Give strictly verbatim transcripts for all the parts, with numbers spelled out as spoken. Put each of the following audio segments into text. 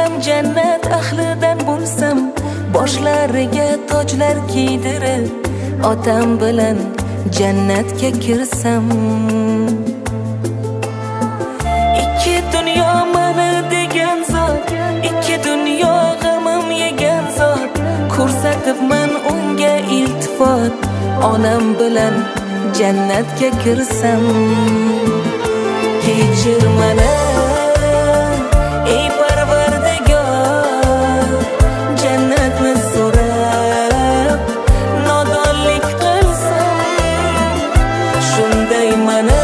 ham jannat ahlidan bo'lsam, boshlariga tojlar kiydirib otam bilan jannatga kirsam. Ikki dunyo meni degan zot, ikki dunyo g'amim yegan zot, ko'rsatibman unga iltifot, onam bilan jannatga kirsam. Kechir meni ey Parvardigor, jannatni so'rab nodonlik qilsam. Shunday meni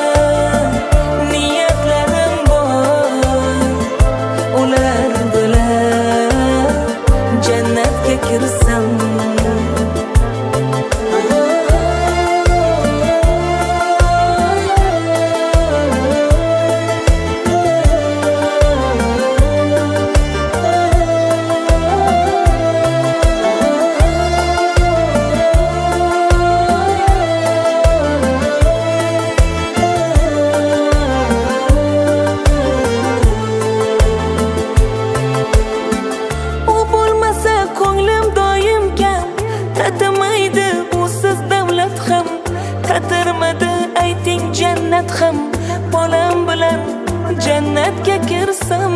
niyatlarim bor, ular bilan jannatga kirsam. Tatirmadi ayting jannat ham, bolam bilan jannatga kirsam.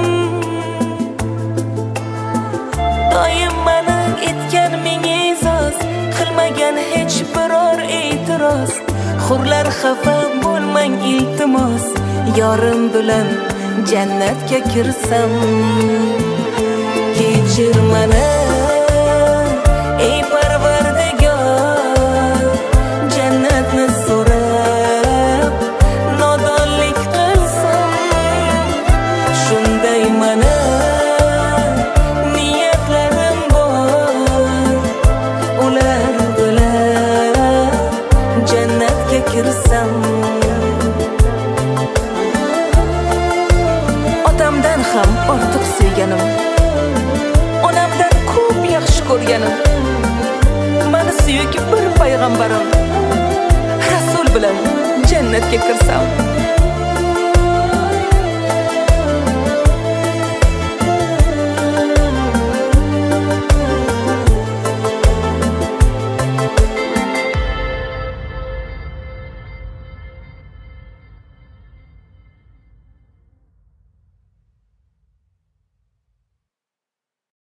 Doim meni etgan ming e'zoz, qilmagan hech biror e'tiroz. Hurlar xafa bo'lmang iltimos, yorim bilan jannatga kirsam. Kechir meni ey Parvardigor, jannatni so'rab nodonlik qilsam. Shunday meni niyatlarim bor, ular bilan jannatga kirsam. Otamdan ham ortiq suyganim, onamdan ko'p yaxshi ko'rganim, meni suyuk bir payg'ambarim, Rasul bilan jannatga kirsam.